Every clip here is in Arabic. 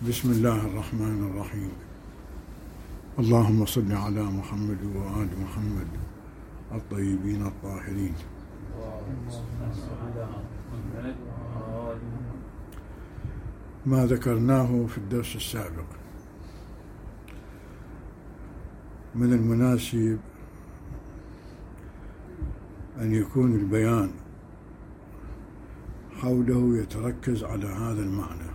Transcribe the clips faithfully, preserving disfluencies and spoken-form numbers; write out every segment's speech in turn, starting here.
بسم الله الرحمن الرحيم. اللهم صل على محمد وآل محمد الطيبين الطاهرين. ما ذكرناه في الدرس السابق من المناسب أن يكون البيان حوله يتركز على هذا المعنى،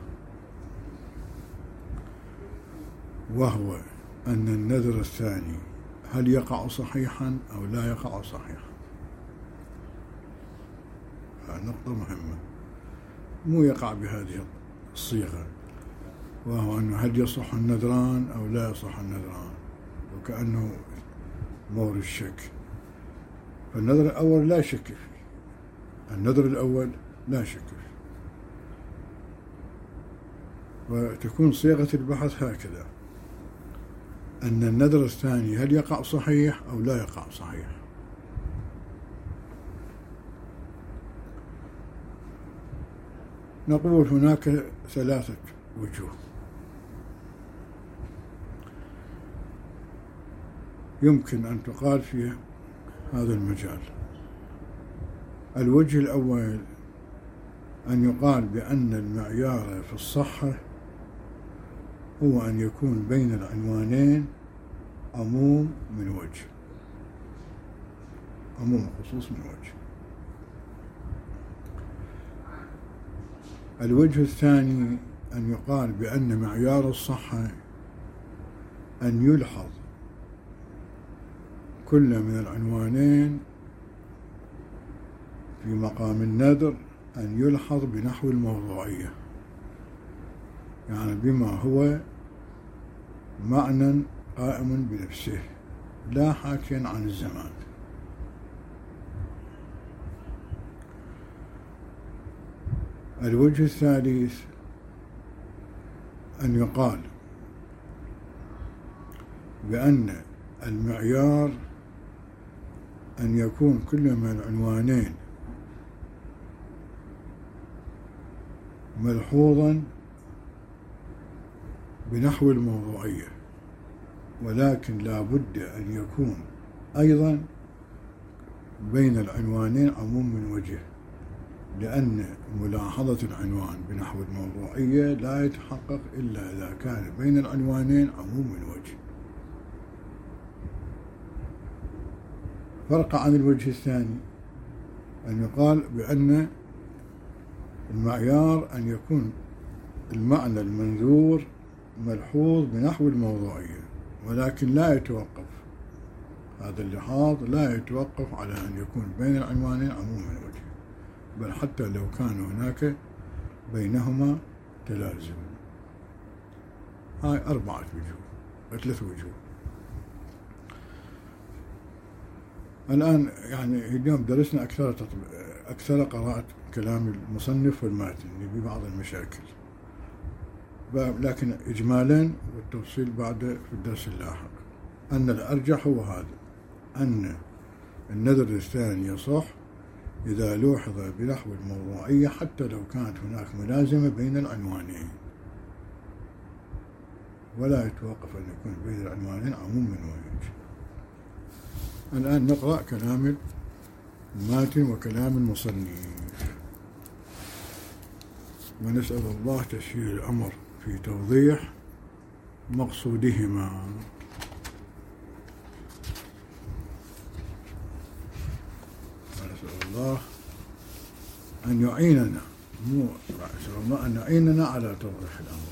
وهو أن النذر الثاني هل يقع صحيحا أو لا يقع صحيحا. هذه نقطة مهمة، مو يقع بهذه الصيغة، وهو أنه هل يصح النذران أو لا يصح النذران، وكأنه مورد الشك. فالنذر الأول لا شك فيه، النذر الأول لا شك فيه، وتكون صيغة البحث هكذا: أن النذر الثاني هل يقع صحيح أو لا يقع صحيح. نقول هناك ثلاثة وجوه يمكن أن تقال في هذا المجال. الوجه الأول أن يقال بأن المعيار في الصحة هو أن يكون بين العنوانين عموم من وجه، عموم خصوص من وجه. الوجه الثاني أن يقال بأن معيار الصحة أن يلحظ كل من العنوانين في مقام النذر، أن يلحظ بنحو الموضوعية، يعني بما هو معنى قائم بنفسه لا حاكيا عن الزمان. الوجه الثالث أن يقال بأن المعيار أن يكون كل من العنوانين ملحوظا بنحو الموضوعية، ولكن لا بد أن يكون أيضا بين العنوانين عموم من وجه، لأن ملاحظة العنوان بنحو الموضوعية لا يتحقق إلا إذا كان بين العنوانين عموم من وجه. فرق عن الوجه الثاني أن يقال بأن المعيار أن يكون المعنى المنذور ملحوظ بنحو الموضوعية، ولكن لا يتوقف هذا اللحاظ لا يتوقف على أن يكون بين العنوانين عموم من وجه، بل حتى لو كان هناك بينهما تلازم. هاي أربعة وجوه، ثلاث وجوه. الآن يعني اليوم درسنا أكثر أكثر قراءة كلام المصنف والماتن ببعض المشاكل، لكن إجمالا والتفصيل بعد في الدرس اللاحق. أن الأرجح هو هذا، أن النذر الثاني يصح إذا لوحظ بنحو الموضوعية حتى لو كانت هناك ملازمة بين العنوانين، ولا يتوقف أن يكون بين العنوانين عموم من وجه. الآن نقرأ كلام الماتن وكلام المصنف، ونسأل الله تسهيل الأمر في توضيح مقصودهما. ونسأل الله أن يعيننا، مو نسأل الله أن يعيننا على توضيح الأمر.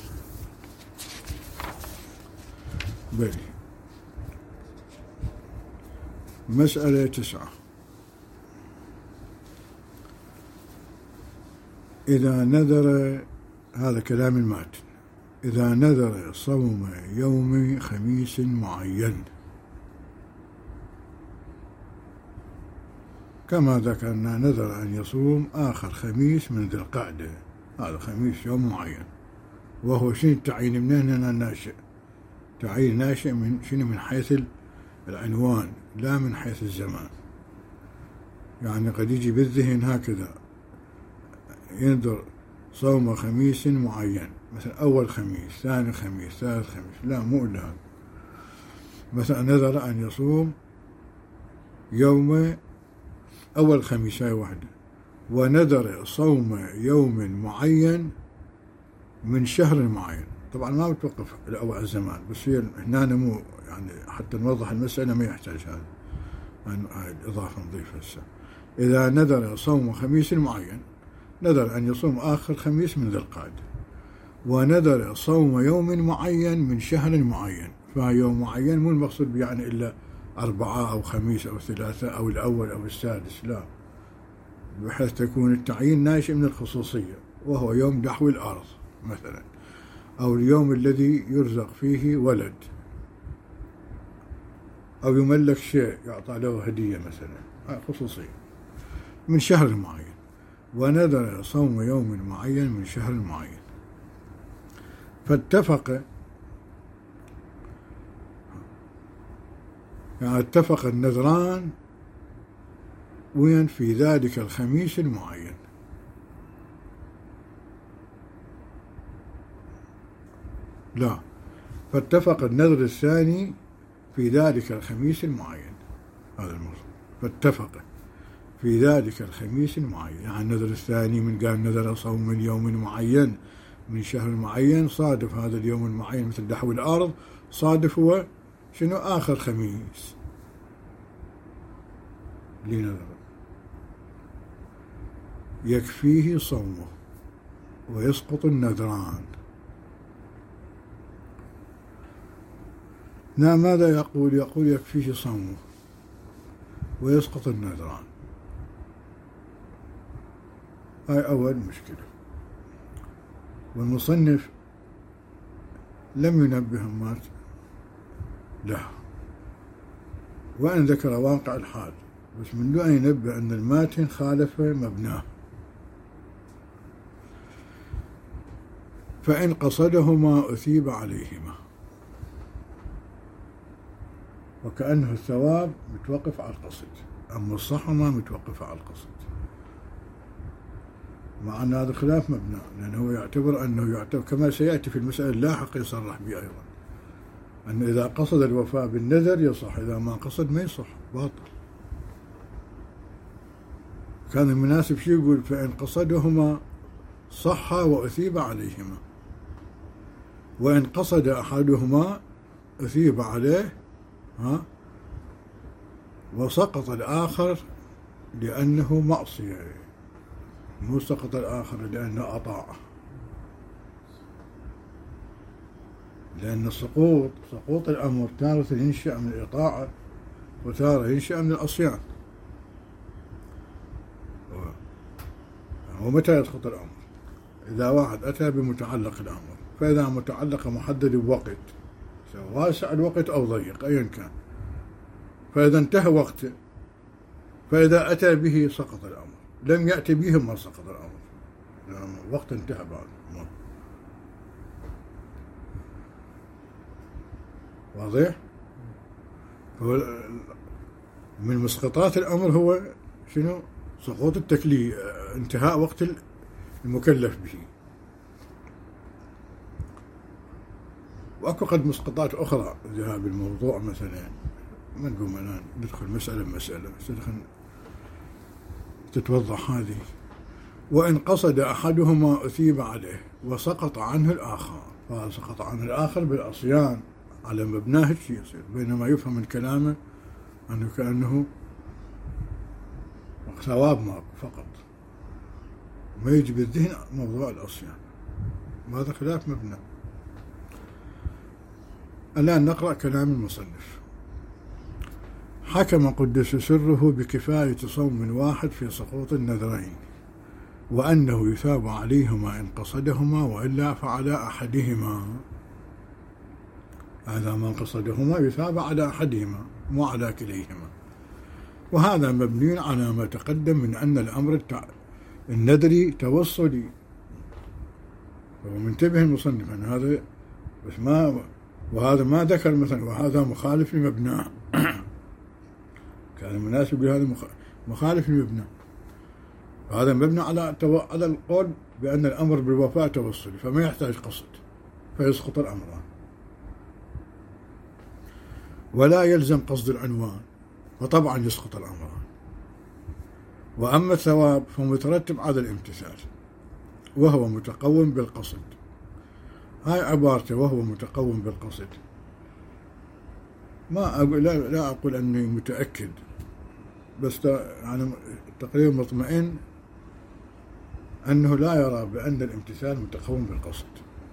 بل مسألة تسعة: إذا نذر، هذا كلام الماتن، إذا نذر صوم يوم خميس معين كما ذكرنا نذر أن يصوم آخر خميس من ذي القعدة، هذا خميس يوم معين، وهو شنو التعيين من هنا الناشئ؟ تعيين ناشئ من شنو؟ من حيث العنوان لا من حيث الزمان. يعني قد يجي بالذهن هكذا ينذر صوم خميس معين، مثلا أول خميس، ثاني خميس، ثالث خميس، لا مو إلا هذا. مثلا نذر أن يصوم يوم أول خميس، هاي واحدة، ونذر صوم يوم معين من شهر معين. طبعا ما بتوقف الأول الزمان، بس هي هنا مو يعني حتى نوضح المسألة ما يحتاج هذا، هاي الإضافة نضيفها هسه. إذا نذر صوم خميس معين، نذر أن يصوم آخر خميس من ذي القعدة، ونذر صوم يوم معين من شهر معين، فيوم معين مو المقصود يعني إلا أربعة أو خميس أو ثلاثة أو الأول أو السادس، لا، بحيث تكون التعيين ناشئ من الخصوصية، وهو يوم دحو الأرض مثلا، أو اليوم الذي يرزق فيه ولد، أو يملك شيء يعطى له هدية مثلا، خصوصية من شهر معين. ونذر صوم يوم معين من شهر معين، فاتفق يعني اتفق النذران وين؟ في ذلك الخميس المعين. لا، فاتفق النذر الثاني في ذلك الخميس المعين، هذا الموضوع. فاتفق في ذلك الخميس المعين، يعني النذر الثاني من قال نذر صوم من يوم معين من شهر معين، صادف هذا اليوم المعين مثل دحو الأرض، صادف هو شنو؟ آخر خميس لنذر، يكفيه صومه ويسقط النذران. نعم، ماذا يقول؟ يقول يكفيه صومه ويسقط النذران. هاي أول مشكلة، والمصنف لم ينبه المات له، وأن ذكر واقع الحال، بس من دون أن ينبه أن الماتن خالف مبناه. فإن قصدهما أثيب عليهما، وكأنه الثواب متوقف على القصد، أما الصحة ما متوقفة على القصد، مع أن هذا خلاف مبنى، لأنه يعتبر أنه يعتبر كما سيأتي في المسألة اللاحقة يصرح به أيضا، أن إذا قصد الوفاء بالنذر يصح، إذا ما قصد ما يصح، باطل. كان المناسب شيء يقول فإن قصدهما صح وأثيب عليهما، وإن قصد أحدهما أثيب عليه ها وسقط الآخر لأنه معصية، مو سقط الآخر لأنه أطاع، لأن السقوط سقوط الأمر تارة ينشأ من الإطاعة وتارة ينشأ من العصيان. ومتى يسقط الأمر؟ إذا واحد أتى بمتعلق الأمر، فإذا متعلق محدد بوقت، واسع الوقت أو ضيق أيا كان، فإذا انتهى وقته، فإذا أتى به سقط الأمر، لم يأتي به ما سقط الأمر، لأن الوقت انتهى بعد. واضح؟ من مسقطات الأمر هو شنو؟ سقوط التكليف، انتهاء وقت المكلف به. وأكو قد مسقطات أخرى ذهاب الموضوع مثلا، ما نقوم الآن ندخل مسألة بمسألة، بس تتوضح هذه. وإن قصد أحدهما أثيب عليه وسقط عنه الآخر، فسقط عنه الآخر بالعصيان على مبناه الشيء يصير، بينما يفهم من كلامه أنه كأنه ثواب ماكو فقط، ما يجي بالذهن موضوع العصيان، وهذا خلاف مبنى. الآن نقرأ كلام المصنف. حكم قدس سره بكفاية صوم واحد في سقوط النذرين، وأنه يثاب عليهما إن قصدهما، وإلا فعلى أحدهما. هذا من قصدهما يثاب على أحدهما مو على كليهما، وهذا مبني على ما تقدم من أن الأمر النذري توصلي. هو منتبه المصنف أن هذا بس ما، وهذا ما ذكر مثلا وهذا مخالف لمبناه. كان المناسب بهذا مخالف لمبناه، هذا مبني على على القول بأن الأمر بالوفاء توصلي، فما يحتاج قصد، فيسقط الأمران. ولا يلزم قصد العنوان، فطبعا يسقط الأمران. وأما الثواب فمترتب على الامتثال وهو متقوم بالقصد. هاي عبارته وهو متقوم بالقصد، ما أقول لا, لا أقول أني متأكد، بس أنا تقريبا مطمئن أنه لا يرى بأن الامتثال متقوم بالقصد.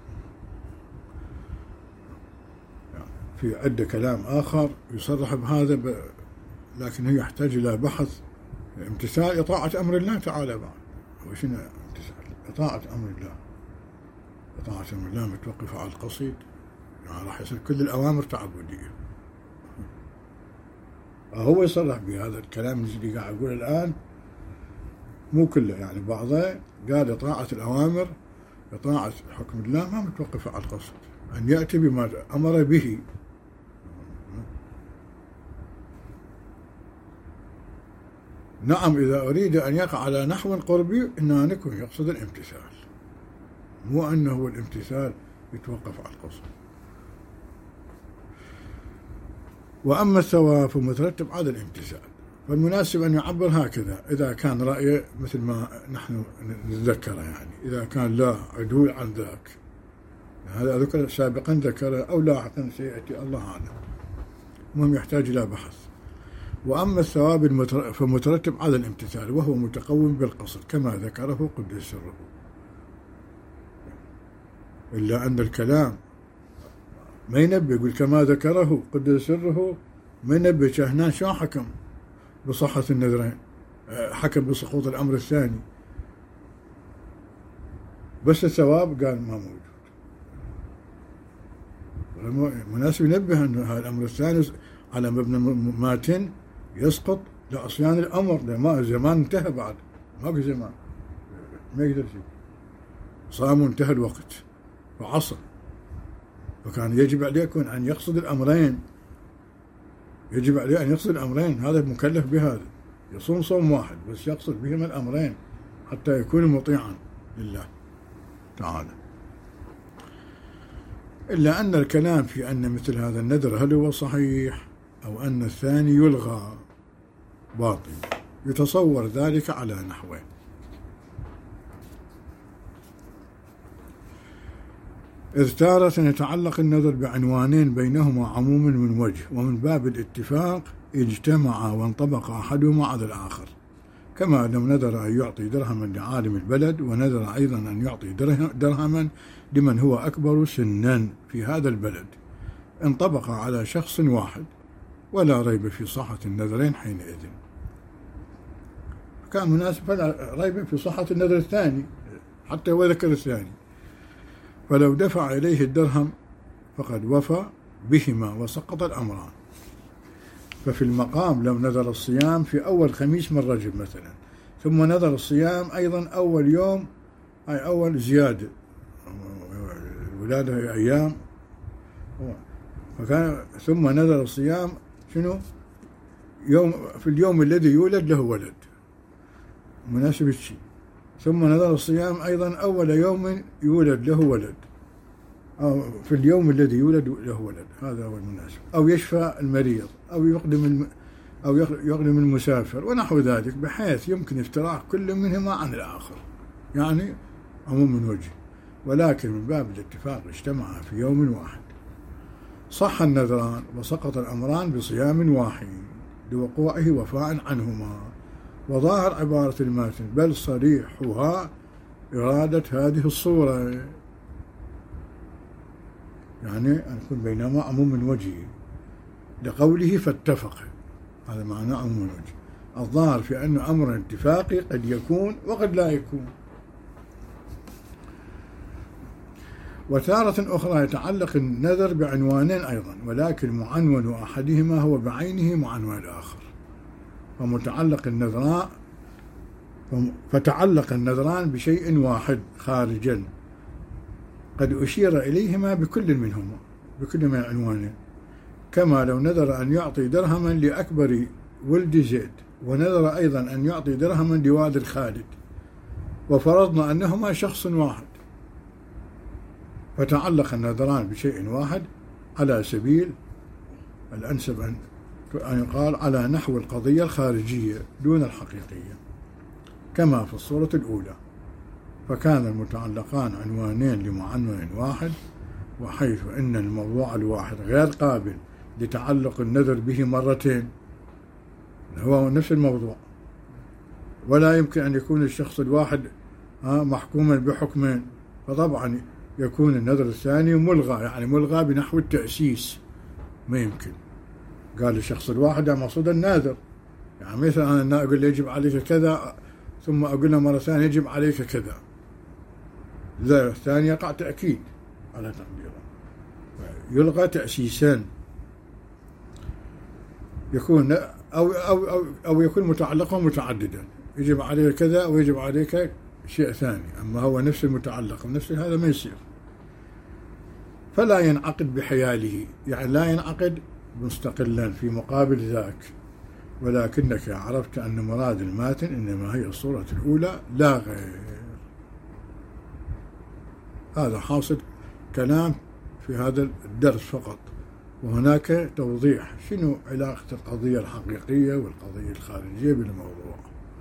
يعني في عدة كلام آخر يصرح بهذا ب... لكن هي يحتاج إلى بحث. الامتثال إطاعة أمر الله تعالى بعد. وشنو الامتثال؟ إطاعة أمر الله. إطاعة أمر الله متوقفة على القصد، يعني راح يصير كل الأوامر تعبدية. هو يصرح بهذا الكلام اللي قاعد أقول الآن، مو كله، يعني بعضه قال إطاعة الأوامر، إطاعة حكم الله ما متوقفة على القصد، أن يأتي بما أمر به. نعم، إذا أريد أن يقع على نحو قربي إنه نكون يقصد الامتثال، مو أنه الامتثال يتوقف على القصد. وأما الثواب فمترتب على الامتثال، فالمناسب أن يعبر هكذا إذا كان رأيه مثل ما نحن نتذكره، يعني إذا كان لا عدول عن ذاك، هذا ذكر سابقا ذكره أو لاحقا سيأتي الله أعلم، المهم يحتاج إلى بحث. وأما الثواب فمترتب على الامتثال وهو متقوم بالقصد كما ذكره قدس سره. إلا أن الكلام ما ينبه، يقول كما ذكره قدس سره، ما ينبه هنا شو حكم بصحة النذرين، حكم بسقوط الأمر الثاني، بس الثواب قال ما موجود. مناسب ينبه أن هذا الأمر الثاني على مبنى ماتن يسقط لعصيان الأمر، لما الزمان انتهى بعد، ماكو زمان، ما يقدر شيء، صام وانتهى الوقت فعصى، فكان يجب عليكم أن يقصد الأمرين، يجب عليه أن يقصد الأمرين، هذا مكلف بهذا، يصوم صوم واحد بس يقصد بهما الأمرين حتى يكون مطيعا لله تعالى. إلا أن الكلام في أن مثل هذا النذر هل هو صحيح أو أن الثاني يلغى باطل، يتصور ذلك على نحوين. إذ تارة يتعلق النذر بعنوانين بينهما عموم من وجه، ومن باب الاتفاق اجتمع وانطبق أحدهما على الآخر، كما لو نذر أن يعطي درهما لعالم البلد، ونذر أيضا أن يعطي درهما لمن هو أكبر سنا في هذا البلد، انطبق على شخص واحد ولا ريب في صحة النذرين حينئذ. كان مناسب فلا ريب في صحة النذر الثاني حتى وذكر الثاني، فلو دفع إليه الدرهم فقد وفى بهما وسقط الأمران. ففي المقام لو نذر الصيام في أول خميس من رجب مثلا، ثم نذر الصيام أيضا أول يوم، أي أول زيادة الولادة أيام، فكان ثم نذر الصيام شنو يوم في اليوم الذي يولد له ولد، مناسب الشيء، ثم نذر الصيام أيضا أول يوم يولد له ولد، أو في اليوم الذي يولد له ولد، هذا هو المناسب، أو يشفى المريض، أو يقدم الم أو يقدم المسافر ونحو ذلك، بحيث يمكن افتراق كل منهما عن الآخر، يعني عموم من وجه، ولكن من باب الاتفاق اجتمعا في يوم واحد، صح النذران وسقط الأمران بصيام واحد لوقوعه وفاء عنهما. وظاهر عبارة الماتن بل صريحها إرادة هذه الصورة، يعني أن يكون بينما عموم من وجهه لقوله فاتفق، هذا معنى عموم من وجه. الظاهر في أن أمر اتفاقي قد يكون وقد لا يكون. وتارة أخرى يتعلق النذر بعنوانين أيضا، ولكن معنون أحدهما هو بعينه معنون الآخر، فمتعلق النذران فتعلق النذران بشيء واحد خارجا قد أشير إليهما بكل منهما، بكل من العنوانين، كما لو نذر أن يعطي درهما لأكبر ولد زيد، ونذر أيضا أن يعطي درهما لوالد خالد، وفرضنا أنهما شخص واحد، فتعلق النذران بشيء واحد على سبيل الأنسب أن أن يقال على نحو القضية الخارجية دون الحقيقية كما في الصورة الأولى، فكان المتعلقان عنوانين لمعنون واحد، وحيث أن الموضوع الواحد غير قابل لتعلق النذر به مرتين، هو نفس الموضوع، ولا يمكن أن يكون الشخص الواحد محكوما بحكمين، فطبعا يكون النذر الثاني ملغى، يعني ملغى بنحو التأسيس، ما يمكن. قال الشخص الواحد مقصود الناذر، يعني مثلا أنا أقول له يجب عليك كذا، ثم أقول له مرة ثانية يجب عليك كذا، لا الثاني يقع تأكيد على تقديره، يلغى تأسيسان، يكون أو أو أو, أو يكون متعلقا متعددا، يجب عليك كذا ويجب عليك شيء ثاني، أما هو نفس المتعلق ونفس هذا ما يصير، فلا ينعقد بحياله، يعني لا ينعقد مستقلا في مقابل ذاك، ولكنك عرفت أن مراد الماتن إنما هي الصورة الأولى لا غير. هذا حاصل كلام في هذا الدرس فقط، وهناك توضيح شنو علاقة القضية الحقيقية والقضية الخارجية بالموضوع.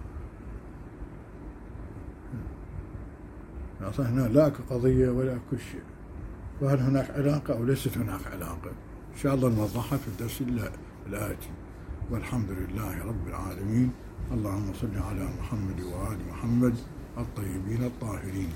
هنا لا قضية ولا كل شيء، وهل هناك علاقة أو ليست هناك علاقة؟ إن شاء الله نوضحها في الدرس الآتي، والحمد لله رب العالمين. اللهم صل على محمد وآل محمد الطيبين الطاهرين.